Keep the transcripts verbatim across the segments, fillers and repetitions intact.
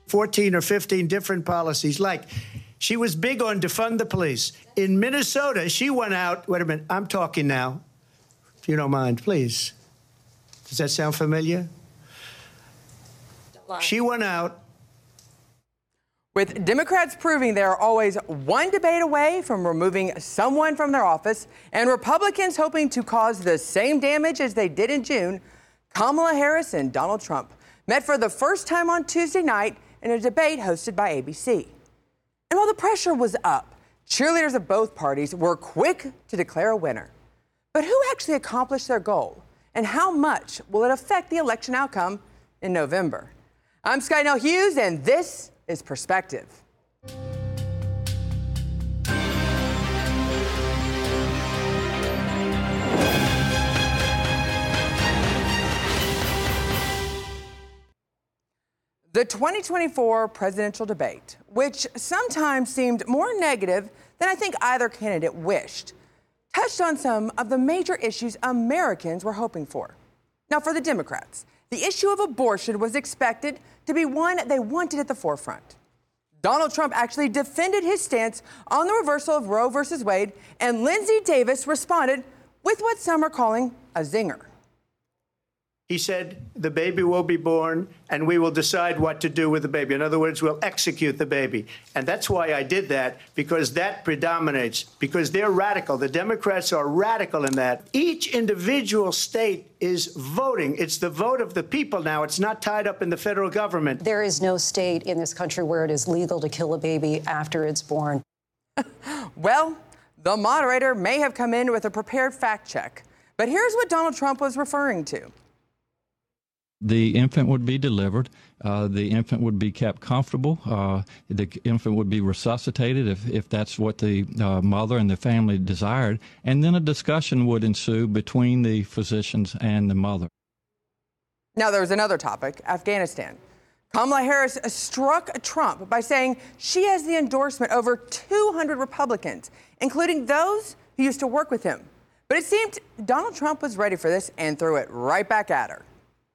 fourteen or fifteen different policies. Like, she was big on defund the police. In Minnesota, she went out. Wait a minute. I'm talking now. If you don't mind, please. Does that sound familiar? She went out. With Democrats proving they are always one debate away from removing someone from their office, and Republicans hoping to cause the same damage as they did in June, Kamala Harris and Donald Trump met for the first time on Tuesday night in a debate hosted by A B C. And while the pressure was up, cheerleaders of both parties were quick to declare a winner. But who actually accomplished their goal? And how much will it affect the election outcome in November? I'm Skynell Hughes, and this is Perspective. The twenty twenty-four presidential debate, which sometimes seemed more negative than I think either candidate wished, touched on some of the major issues Americans were hoping for. Now, for the Democrats, the issue of abortion was expected to be one they wanted at the forefront. Donald Trump actually defended his stance on the reversal of Roe versus Wade, and Lindsey Davis responded with what some are calling a zinger. He said, the baby will be born, and we will decide what to do with the baby. In other words, we'll execute the baby. And that's why I did that, because that predominates, because they're radical. The Democrats are radical in that. Each individual state is voting. It's the vote of the people now. It's not tied up in the federal government. There is no state in this country where it is legal to kill a baby after it's born. Well, the moderator may have come in with a prepared fact check, but here's what Donald Trump was referring to. The infant would be delivered. Uh, the infant would be kept comfortable. Uh, the infant would be resuscitated if, if that's what the uh, mother and the family desired. And then a discussion would ensue between the physicians and the mother. Now, there was another topic, Afghanistan. Kamala Harris struck Trump by saying she has the endorsement of over two hundred Republicans, including those who used to work with him. But it seemed Donald Trump was ready for this and threw it right back at her.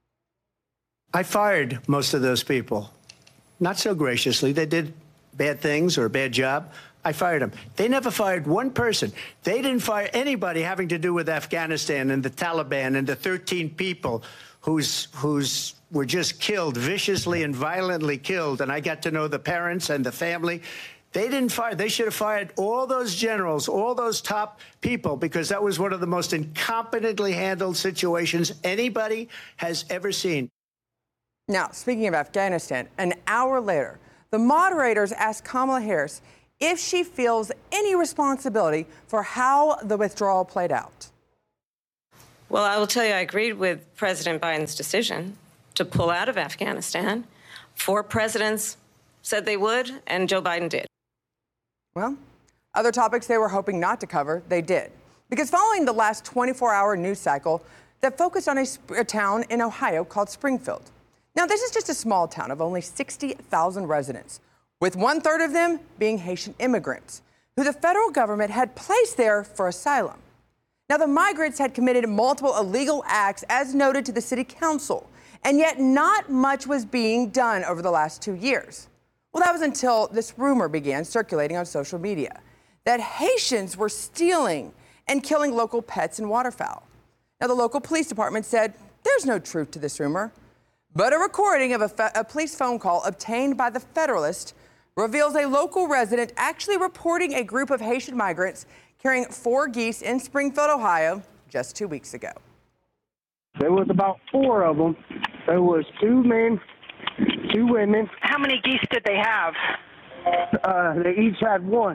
I fired most of those people. Not so graciously. They did bad things or a bad job. I fired them. They never fired one person. They didn't fire anybody having to do with Afghanistan and the Taliban and the thirteen people who's who's were just killed, viciously and violently killed. And I got to know the parents and the family. They didn't fire. They should have fired all those generals, all those top people, because that was one of the most incompetently handled situations anybody has ever seen. Now, speaking of Afghanistan, an hour later, the moderators asked Kamala Harris if she feels any responsibility for how the withdrawal played out. Well, I will tell you, I agreed with President Biden's decision to pull out of Afghanistan. Four presidents said they would, and Joe Biden did. Well, other topics they were hoping not to cover, they did. Because following the last twenty-four hour news cycle that focused on a, a town in Ohio called Springfield. Now, this is just a small town of only sixty thousand residents, with one third of them being Haitian immigrants, who the federal government had placed there for asylum. Now, the migrants had committed multiple illegal acts, as noted to the city council, and yet not much was being done over the last two years. Well, that was until this rumor began circulating on social media that Haitians were stealing and killing local pets and waterfowl. Now, the local police department said there's no truth to this rumor. But a recording of a, fe- a police phone call obtained by the Federalist reveals a local resident actually reporting a group of Haitian migrants carrying four geese in Springfield, Ohio, just two weeks ago. There was about four of them. There was two men, two women. How many geese did they have? Uh, they each had one.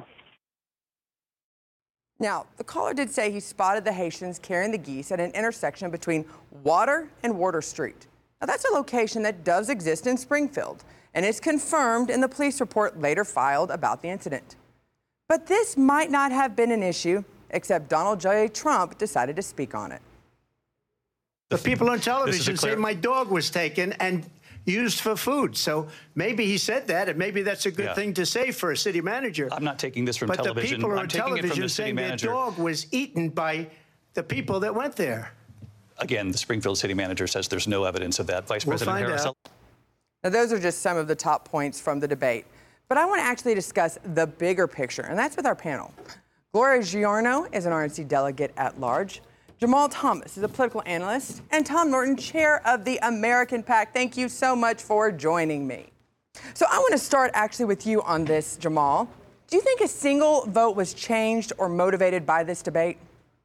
Now, the caller did say he spotted the Haitians carrying the geese at an intersection between Water and Water Street. Now, that's a location that does exist in Springfield and is confirmed in the police report later filed about the incident. But this might not have been an issue, except Donald J. Trump decided to speak on it. The people on television say my dog was taken and used for food. So maybe he said that, and maybe that's a good yeah. thing to say for a city manager. I'm not taking this from but television. But the people I'm on taking television it from the city saying manager. their dog was eaten by the people that went there. Again, the Springfield city manager says there's no evidence of that. Vice We'll President find Harris. Out. Now, those are just some of the top points from the debate. But I want to actually discuss the bigger picture, and that's with our panel. Gloria Giorno is an R N C delegate at large. Jamal Thomas is a political analyst. And Tom Norton, chair of the American PAC. Thank you so much for joining me. So I want to start actually with you on this, Jamal. Do you think a single vote was changed or motivated by this debate?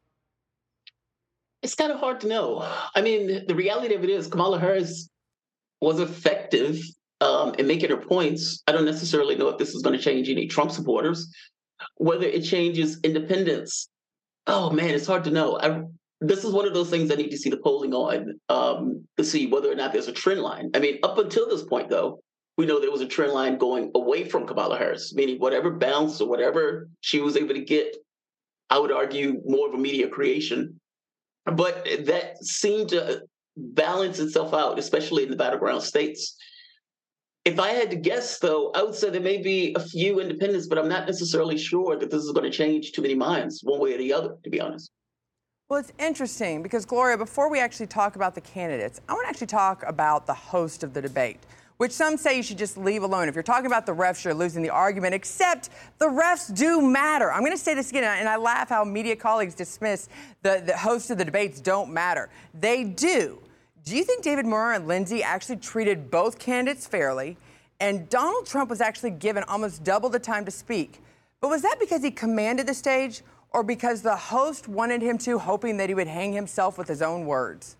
It's kind of hard to know. I mean, the reality of it is Kamala Harris was effective um, in making her points. I don't necessarily know if this is going to change any Trump supporters. Whether it changes independents, oh man, it's hard to know. I, this is one of those things I need to see the polling on um, to see whether or not there's a trend line. I mean, up until this point, though, we know there was a trend line going away from Kamala Harris, meaning whatever bounce or whatever she was able to get, I would argue more of a media creation. But that seemed to balance itself out, especially in the battleground states. If I had to guess, though, I would say there may be a few independents, but I'm not necessarily sure that this is going to change too many minds one way or the other, to be honest. Well, it's interesting because, Gloria, before we actually talk about the candidates, I want to actually talk about the host of the debate, which some say you should just leave alone. If you're talking about the refs, you're losing the argument, except the refs do matter. I'm going to say this again, and I laugh how media colleagues dismiss the, the hosts of the debates don't matter. They do. Do you think David Muir and Lindsey actually treated both candidates fairly, and Donald Trump was actually given almost double the time to speak? But was that because he commanded the stage, or because the host wanted him to, hoping that he would hang himself with his own words?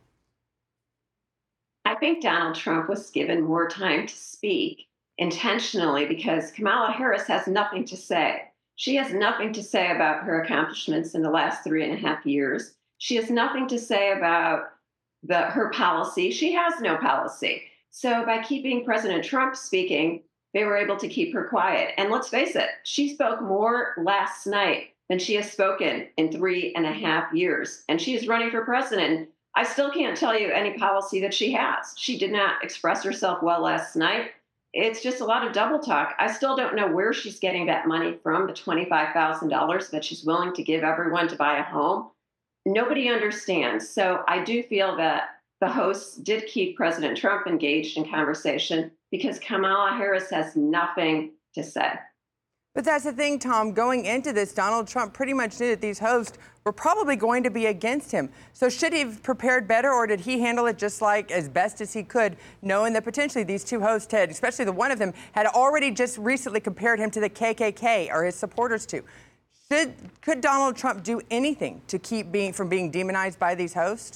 I think Donald Trump was given more time to speak intentionally because Kamala Harris has nothing to say. She has nothing to say about her accomplishments in the last three and a half years. She has nothing to say about the, her policy. She has no policy. So by keeping President Trump speaking, they were able to keep her quiet. And let's face it, she spoke more last night than she has spoken in three and a half years. And she is running for president. I still can't tell you any policy that she has. She did not express herself well last night. It's just a lot of double talk. I still don't know where she's getting that money from, the twenty-five thousand dollars that she's willing to give everyone to buy a home. Nobody understands. So I do feel that the hosts did keep President Trump engaged in conversation because Kamala Harris has nothing to say. But that's the thing, Tom. Going into this, Donald Trump pretty much knew that these hosts were probably going to be against him. So should he have prepared better, or did he handle it just like as best as he could, knowing that potentially these two hosts had, especially the one of them, had already just recently compared him to the K K K or his supporters to? Should, could Donald Trump do anything to keep being from being demonized by these hosts?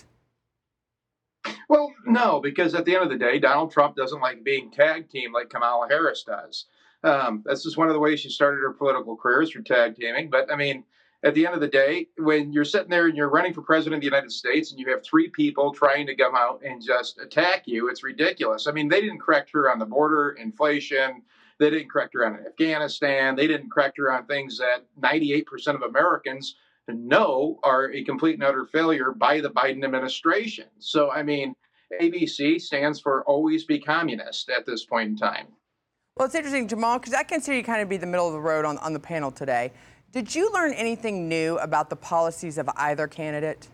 Well, no, because at the end of the day, Donald Trump doesn't like being tag teamed like Kamala Harris does. Um, that's just one of the ways she started her political career is through tag teaming. But I mean, at the end of the day, when you're sitting there and you're running for president of the United States and you have three people trying to come out and just attack you, it's ridiculous. I mean, they didn't correct her on the border, inflation. They didn't correct her on Afghanistan. They didn't correct her on things that ninety-eight percent of Americans know are a complete and utter failure by the Biden administration. So, I mean, A B C stands for always be communist at this point in time. Well, it's interesting, Jamal, because I consider you kind of be the middle of the road on, on the panel today. Did you learn anything new about the policies of either candidate?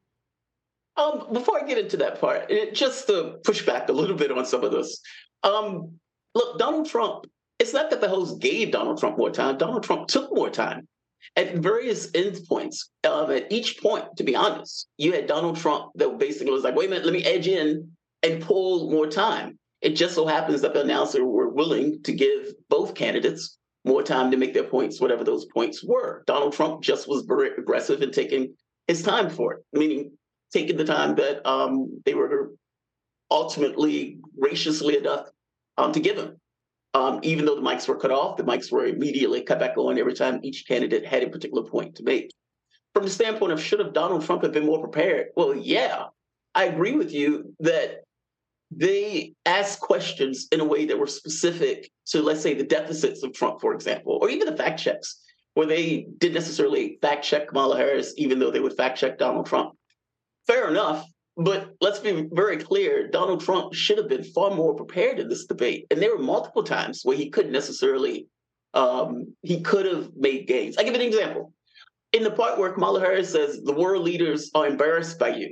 Um, before I get into that part, it, just to push back a little bit on some of this. Um, look, Donald Trump, it's not that the host gave Donald Trump more time. Donald Trump took more time. At various endpoints, um, at each point, to be honest, you had Donald Trump that basically was like, wait a minute, let me edge in and pull more time. It just so happens that the announcer were willing to give both candidates more time to make their points, whatever those points were. Donald Trump just was very aggressive in taking his time for it, meaning taking the time that um, they were ultimately graciously enough um, to give him. Um, even though the mics were cut off, the mics were immediately cut back on every time each candidate had a particular point to make. From the standpoint of should have Donald Trump have been more prepared? Well, yeah, I agree with you that they asked questions in a way that were specific to, let's say, the deficits of Trump, for example, or even the fact checks, where they didn't necessarily fact check Kamala Harris, even though they would fact check Donald Trump. Fair enough. But let's be very clear, Donald Trump should have been far more prepared in this debate. And there were multiple times where he couldn't necessarily, um, he could have made gains. I'll give you an example. In the part where Kamala Harris says the world leaders are embarrassed by you,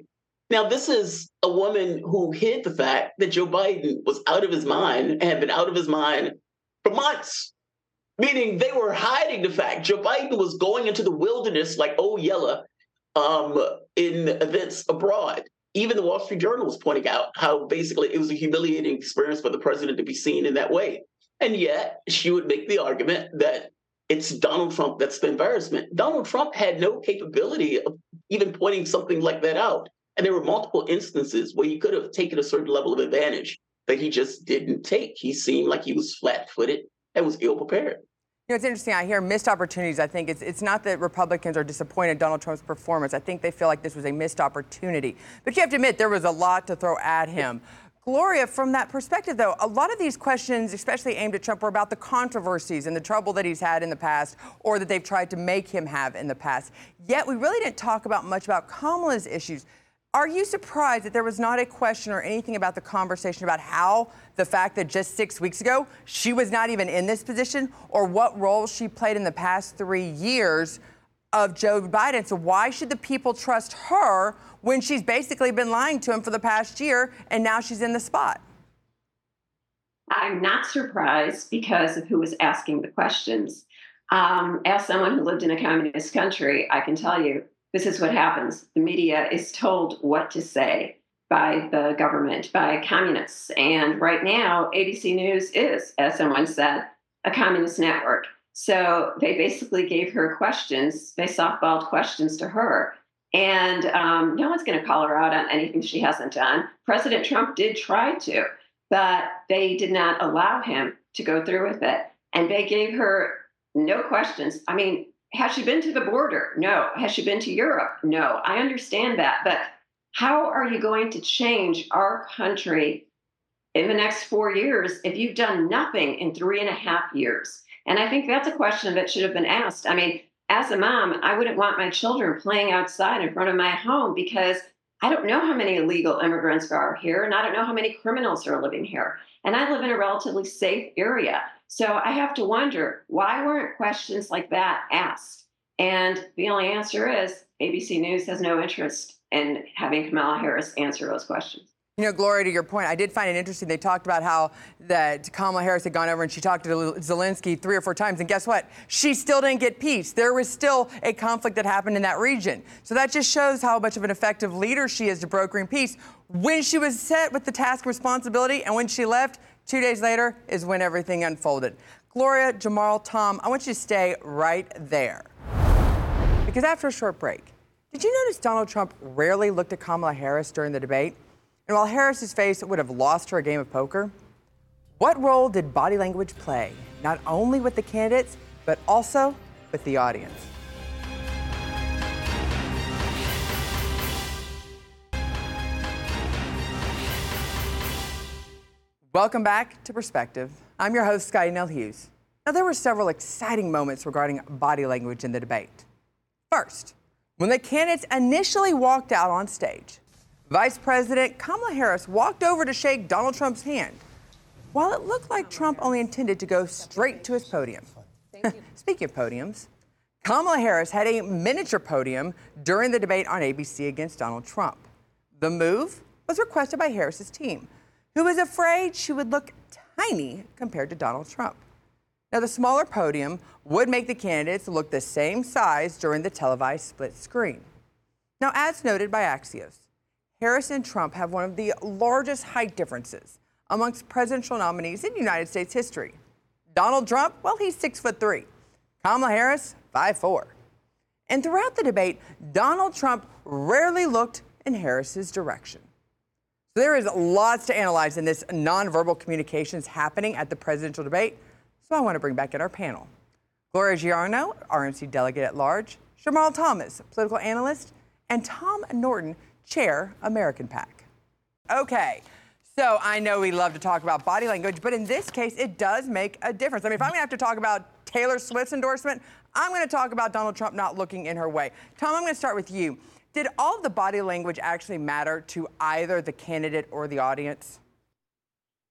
Now, this is a woman who hid the fact that Joe Biden was out of his mind and had been out of his mind for months, meaning they were hiding the fact Joe Biden was going into the wilderness like old Yeller um, in events abroad. Even the Wall Street Journal was pointing out how basically it was a humiliating experience for the president to be seen in that way. And yet she would make the argument that it's Donald Trump that's the embarrassment. Donald Trump had no capability of even pointing something like that out. And there were multiple instances where he could have taken a certain level of advantage that he just didn't take. He seemed like he was flat-footed and was ill-prepared. You know, it's interesting. I hear missed opportunities. I think it's it's not that Republicans are disappointed in Donald Trump's performance. I think they feel like this was a missed opportunity. But you have to admit, there was a lot to throw at him. Gloria, from that perspective, though, a lot of these questions, especially aimed at Trump, were about the controversies and the trouble that he's had in the past or that they've tried to make him have in the past. Yet we really didn't talk about much about Kamala's issues. Are you surprised that there was not a question or anything about the conversation about how the fact that just six weeks ago she was not even in this position or what role she played in the past three years of Joe Biden? So why should the people trust her when she's basically been lying to him for the past year and now she's in the spot? I'm not surprised because of who was asking the questions. Um, as someone who lived in a communist country, I can tell you, this is what happens. The media is told what to say by the government, by communists. And right now, A B C News is, as someone said, a communist network. So they basically gave her questions, they softballed questions to her. And um, no one's going to call her out on anything she hasn't done. President Trump did try to, but they did not allow him to go through with it. And they gave her no questions. I mean, has she been to the border? No. Has she been to Europe? No. I understand that. But how are you going to change our country in the next four years if you've done nothing in three and a half years? And I think that's a question that should have been asked. I mean, as a mom, I wouldn't want my children playing outside in front of my home because I don't know how many illegal immigrants are here, and I don't know how many criminals are living here. And I live in a relatively safe area. So I have to wonder, why weren't questions like that asked? And the only answer is A B C News has no interest in having Kamala Harris answer those questions. You know, Gloria, to your point, I did find it interesting. They talked about how that Kamala Harris had gone over and she talked to Zelensky three or four times. And guess what? She still didn't get peace. There was still a conflict that happened in that region. So that just shows how much of an effective leader she is to brokering peace. When she was set with the task responsibility and when she left, two days later is when everything unfolded. Gloria, Jamal, Tom, I want you to stay right there. Because after a short break, did you notice Donald Trump rarely looked at Kamala Harris during the debate? And while Harris's face would have lost her a game of poker, what role did body language play, not only with the candidates, but also with the audience? Welcome back to Perspective. I'm your host, Scotty Nell Hughes. Now, there were several exciting moments regarding body language in the debate. First, when the candidates initially walked out on stage, Vice President Kamala Harris walked over to shake Donald Trump's hand, while it looked like Trump only intended to go straight to his podium. Speaking of podiums, Kamala Harris had a miniature podium during the debate on A B C against Donald Trump. The move was requested by Harris's team, who was afraid she would look tiny compared to Donald Trump. Now, the smaller podium would make the candidates look the same size during the televised split screen. Now, as noted by Axios, Harris and Trump have one of the largest height differences amongst presidential nominees in United States history. Donald Trump, well, he's six foot three. Kamala Harris, five foot four. And throughout the debate, Donald Trump rarely looked in Harris's direction. So there is lots to analyze in this nonverbal communications happening at the presidential debate. So I want to bring back in our panel. Gloria Giarno, R N C delegate at large, Jamal Thomas, political analyst, and Tom Norton, chair, American PAC. Okay, so I know we love to talk about body language, but in this case, it does make a difference. I mean, if I'm going to have to talk about Taylor Swift's endorsement, I'm going to talk about Donald Trump not looking in her way. Tom, I'm going to start with you. Did all of the body language actually matter to either the candidate or the audience?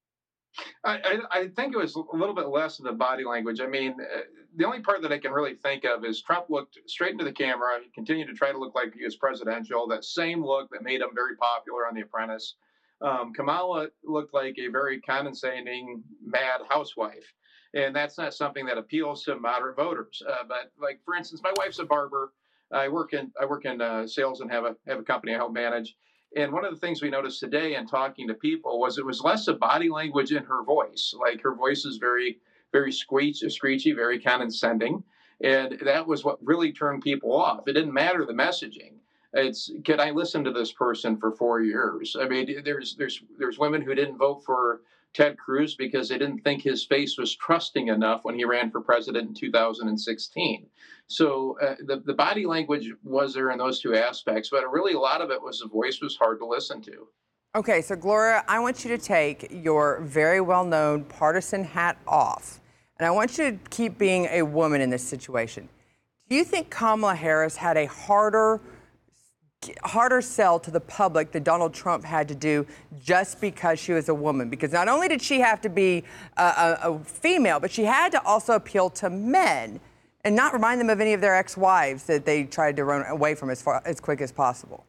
I, I, I think it was a little bit less of the body language. I mean, uh, the only part that I can really think of is Trump looked straight into the camera. He continued to try to look like he was presidential, that same look that made him very popular on The Apprentice. Um, Kamala looked like a very condescending, mad housewife. And that's not something that appeals to moderate voters. Uh, but like, for instance, my wife's a barber. I work in I work in uh, sales and have a have a company I help manage. And one of the things we noticed today in talking to people was it was less of body language in her voice. Like her voice is very, very screech, screechy, very condescending. And that was what really turned people off. It didn't matter the messaging. It's, could I listen to this person for four years? I mean, there's there's there's women who didn't vote for Ted Cruz because they didn't think his face was trusting enough when he ran for president in two thousand sixteen. So uh, the, the body language was there in those two aspects, but really a lot of it was the voice was hard to listen to. Okay, so Gloria, I want you to take your very well-known partisan hat off, and I want you to keep being a woman in this situation. Do you think Kamala Harris had a harder harder sell to the public that Donald Trump had to do just because she was a woman? Because not only did she have to be a, a, a female, but she had to also appeal to men and not remind them of any of their ex-wives that they tried to run away from as far, as quick as possible.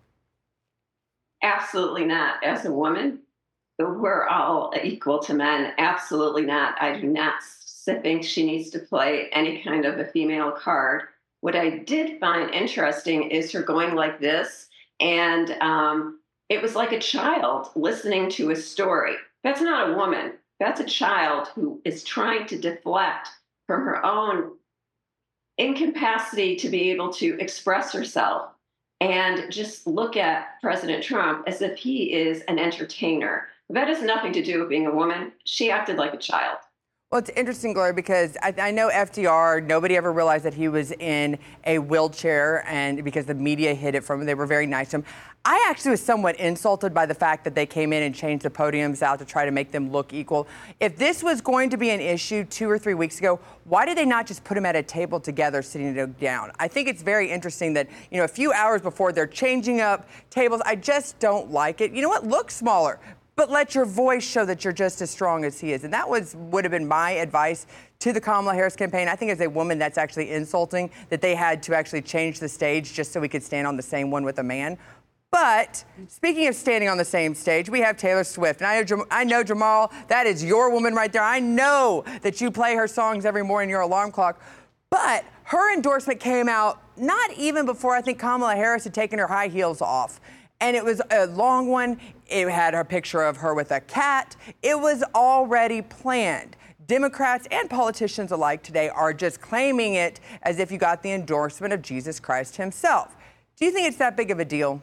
Absolutely not. As a woman, we're all equal to men. Absolutely not. I do not think she needs to play any kind of a female card. What I did find interesting is her going like this, and um, it was like a child listening to a story. That's not a woman. That's a child who is trying to deflect from her own incapacity to be able to express herself and just look at President Trump as if he is an entertainer. That has nothing to do with being a woman. She acted like a child. Well, it's interesting, Gloria, because I, I know F D R, nobody ever realized that he was in a wheelchair, and because the media hid it from him, they were very nice to him. I actually was somewhat insulted by the fact that they came in and changed the podiums out to try to make them look equal. If this was going to be an issue two or three weeks ago, why did they not just put them at a table together, sitting down? I think it's very interesting that, you know, a few hours before they're changing up tables. I just don't like it. You know what? Look smaller. But let your voice show that you're just as strong as he is. And that was would have been my advice to the Kamala Harris campaign. I think as a woman, that's actually insulting that they had to actually change the stage just so we could stand on the same one with a man. But speaking of standing on the same stage, we have Taylor Swift. And I know, I know, Jamal, that is your woman right there. I know that you play her songs every morning, your alarm clock. But her endorsement came out not even before I think Kamala Harris had taken her high heels off. And it was a long one. It had a picture of her with a cat. It was already planned. Democrats and politicians alike today are just claiming it as if you got the endorsement of Jesus Christ himself. Do you think it's that big of a deal?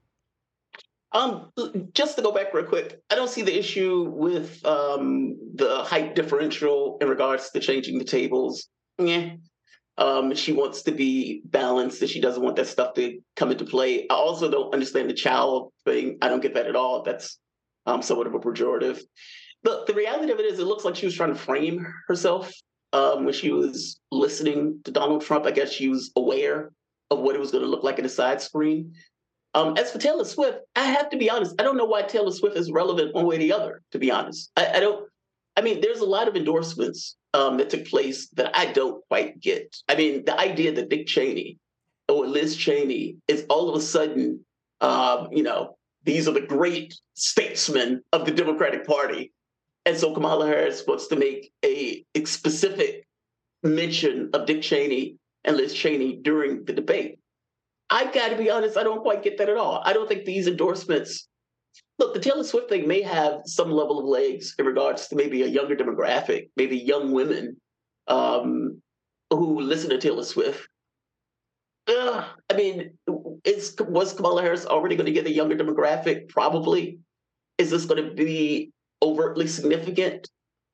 Um, just to go back real quick, I don't see the issue with um, the height differential in regards to changing the tables. Yeah. Um, she wants to be balanced and she doesn't want that stuff to come into play. I also don't understand the child thing. I don't get that at all. That's um, somewhat of a pejorative. But the reality of it is it looks like she was trying to frame herself um, when she was listening to Donald Trump. I guess she was aware of what it was going to look like in a side screen. Um, as for Taylor Swift, I have to be honest. I don't know why Taylor Swift is relevant one way or the other, to be honest. I, I don't. I mean, there's a lot of endorsements um, that took place that I don't quite get. I mean, the idea that Dick Cheney or Liz Cheney is all of a sudden, um, you know, these are the great statesmen of the Democratic Party. And so Kamala Harris wants to make a, a specific mention of Dick Cheney and Liz Cheney during the debate. I've got to be honest, I don't quite get that at all. I don't think these endorsements, look, the Taylor Swift thing may have some level of legs in regards to maybe a younger demographic, maybe young women um, who listen to Taylor Swift. Uh, I mean, is, was Kamala Harris already going to get a younger demographic? Probably. Is this going to be overtly significant?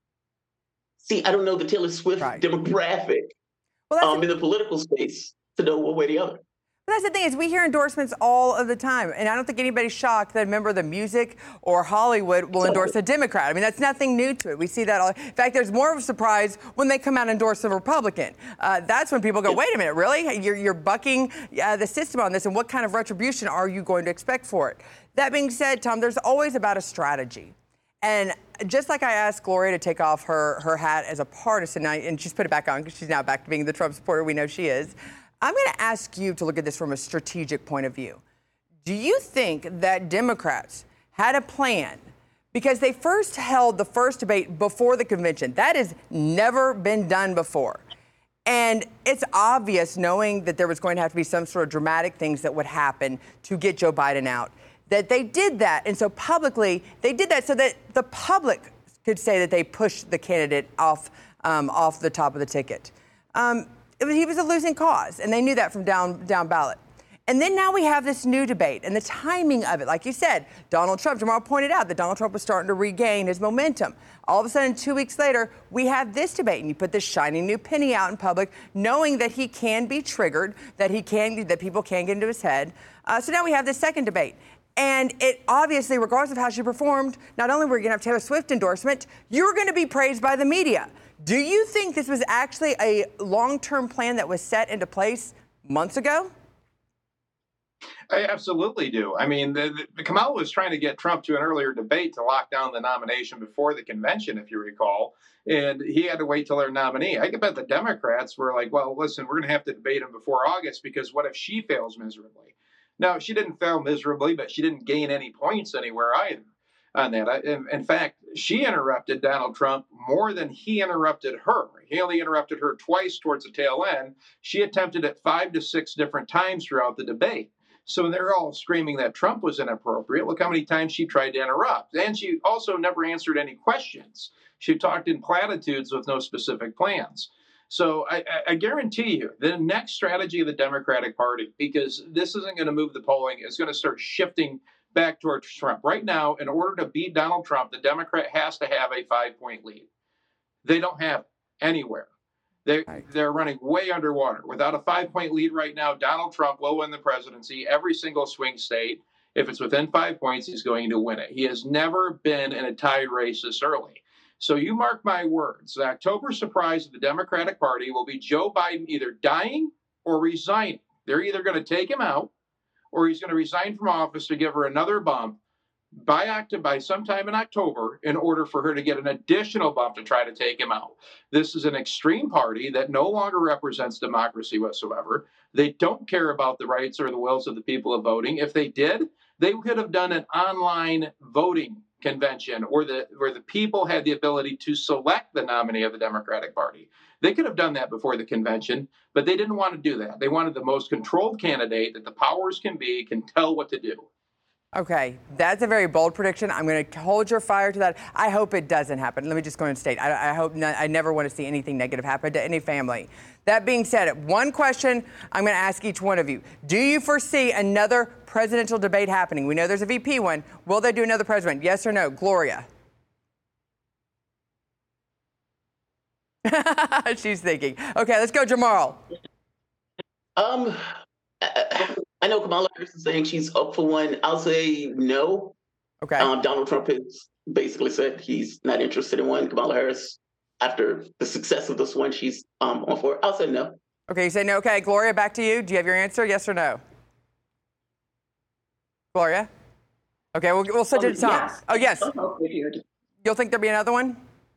See, I don't know the Taylor Swift right. demographic well, um, in the political space to know one way or the other. But that's the thing is we hear endorsements all of the time, and I don't think anybody's shocked that a member of the music or Hollywood will endorse a Democrat. I mean, that's nothing new to it. We see that all. In fact, there's more of a surprise when they come out and endorse a Republican. Uh, that's when people go, wait a minute, really? You're, you're bucking uh, the system on this, and what kind of retribution are you going to expect for it? That being said, Tom, there's always about a strategy. And just like I asked Gloria to take off her, her hat as a partisan, and she's put it back on because she's now back to being the Trump supporter we know she is, I'm going to ask you to look at this from a strategic point of view. Do you think that Democrats had a plan? Because they first held the first debate before the convention. That has never been done before. And it's obvious, knowing that there was going to have to be some sort of dramatic things that would happen to get Joe Biden out, that they did that. And so publicly, they did that so that the public could say that they pushed the candidate off um, off the top of the ticket. Um, it was, he was a losing cause, and they knew that from down down ballot. And then now we have this new debate, and the timing of it, like you said, Donald Trump, Jamal pointed out that Donald Trump was starting to regain his momentum. All of a sudden, two weeks later, we have this debate, and you put this shiny new penny out in public, knowing that he can be triggered, that he can, that people can get into his head. Uh, so now we have this second debate. And it obviously, regardless of how she performed, not only were you going to have Taylor Swift endorsement, you're going to be praised by the media. Do you think this was actually a long-term plan that was set into place months ago? I absolutely do. I mean, the, the, Kamala was trying to get Trump to an earlier debate to lock down the nomination before the convention, if you recall, and he had to wait till their nominee. I could bet the Democrats were like, well, listen, we're going to have to debate him before August because what if she fails miserably? Now, she didn't fail miserably, but she didn't gain any points anywhere either on that. I, in, in fact, she interrupted Donald Trump more than he interrupted her. He only interrupted her twice towards the tail end. She attempted it five to six different times throughout the debate. So they're all screaming that Trump was inappropriate. Look how many times she tried to interrupt. And she also never answered any questions. She talked in platitudes with no specific plans. So I, I guarantee you the next strategy of the Democratic Party, because this isn't going to move the polling, is going to start shifting back towards Trump. Right now, in order to beat Donald Trump, the Democrat has to have a five-point lead. They don't have it anywhere. They, they're running way underwater. Without a five-point lead right now, Donald Trump will win the presidency every single swing state. If it's within five points, he's going to win it. He has never been in a tie race this early. So you mark my words, the October surprise of the Democratic Party will be Joe Biden either dying or resigning. They're either going to take him out or he's going to resign from office to give her another bump by October, by sometime in October, in order for her to get an additional bump to try to take him out. This is an extreme party that no longer represents democracy whatsoever. They don't care about the rights or the wills of the people of voting. If they did, they could have done an online voting convention or the where the people had the ability to select the nominee of the Democratic Party. They could have done that before the convention, but they didn't want to do that. They wanted the most controlled candidate that the powers can be, can tell what to do. Okay, that's a very bold prediction. I'm going to hold your fire to that. I hope it doesn't happen. Let me just go and state, I, I hope not, I never want to see anything negative happen to any family. That being said, one question I'm going to ask each one of you. Do you foresee another presidential debate happening? We know there's a V P one. Will they do another president? Yes or no? Gloria? She's thinking. Okay, let's go, Jamal. Um, I, I know Kamala Harris is saying she's up for one. I'll say no. Okay. Um, Donald Trump has basically said he's not interested in one. Kamala Harris, after the success of this one, she's um, on for it. I'll say no. Okay, you say no. Okay, Gloria, back to you. Do you have your answer? Yes or no? Gloria? Okay, we'll, we'll switch Oh, it to Tom. yes. Oh, yes. Oh, You'll think there'll be another one?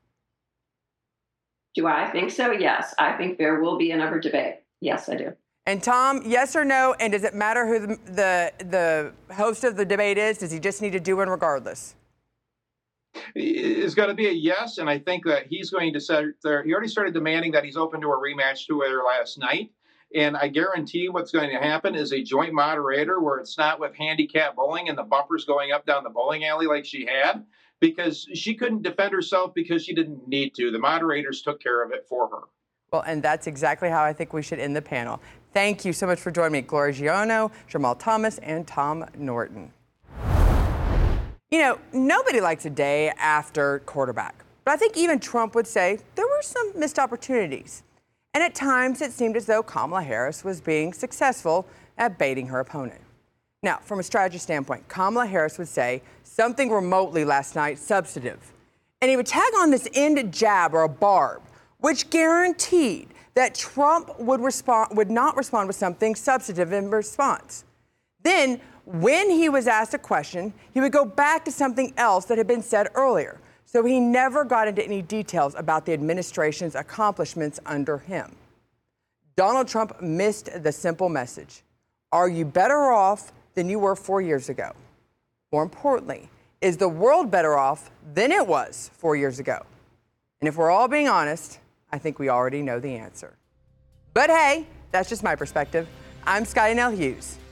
Do I think so? Yes. I think there will be another debate. Yes, I do. And Tom, yes or no? And does it matter who the, the the host of the debate is? Does he just need to do one regardless? It's going to be a yes, and I think that he's going to set there. He already started demanding that he's open to a rematch to her last night. And I guarantee what's going to happen is a joint moderator where it's not with handicap bowling and the bumpers going up down the bowling alley like she had, because she couldn't defend herself because she didn't need to. The moderators took care of it for her. Well, and that's exactly how I think we should end the panel. Thank you so much for joining me, Gloria Giano, Jamal Thomas, and Tom Norton. You know, nobody likes a day after quarterback, but I think even Trump would say there were some missed opportunities. And at times, it seemed as though Kamala Harris was being successful at baiting her opponent. Now, from a strategy standpoint, Kamala Harris would say something remotely last night substantive. And he would tag on this end jab or a barb, which guaranteed that Trump would respond, would not respond with something substantive in response. Then, when he was asked a question, he would go back to something else that had been said earlier. So he never got into any details about the administration's accomplishments under him. Donald Trump missed the simple message. Are you better off than you were four years ago? More importantly, is the world better off than it was four years ago? And if we're all being honest, I think we already know the answer. But hey, that's just my perspective. I'm Scotty Nell Hughes.